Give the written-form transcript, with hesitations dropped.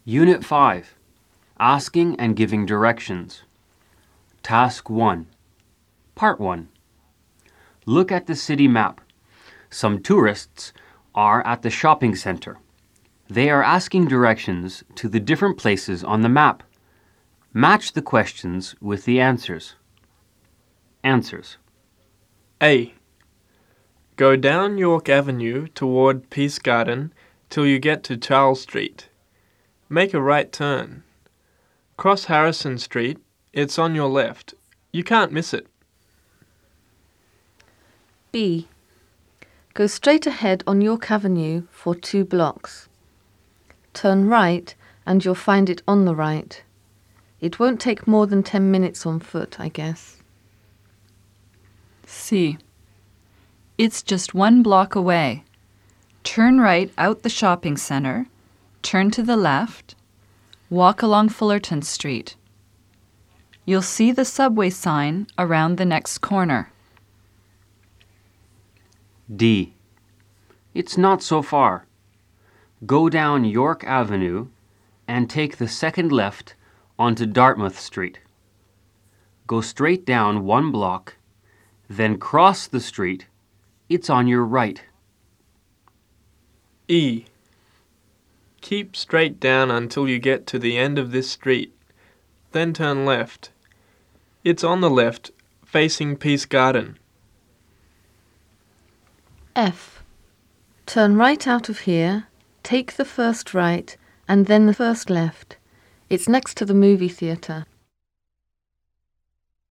Unit 5. Asking and giving directions. Task 1. Part 1. Look at the city map. Some tourists are at the shopping center. They are asking directions to the different places on the map. Match the questions with the answers. Answers. A. Go down York Avenue toward Peace Garden till you get to Charles Street. Make a right turn. Cross Harrison Street. It's on your left. You can't miss it. B. Go straight ahead on York Avenue for 2 blocks. Turn right and you'll find it on the right. It won't take more than 10 minutes on foot, I guess. C. It's just 1 block away. Turn right out the shopping center, turn to the left, walk along Fullerton Street. You'll see the subway sign around the next corner. D. It's not so far. Go down York Avenue and take the second left onto Dartmouth Street. Go straight down 1 block, then cross the street. It's on your right. E. Keep straight down until you get to the end of this street. Then turn left. It's on the left, facing Peace Garden. F. Turn right out of here, take the first right, and then the first left. It's next to the movie theatre.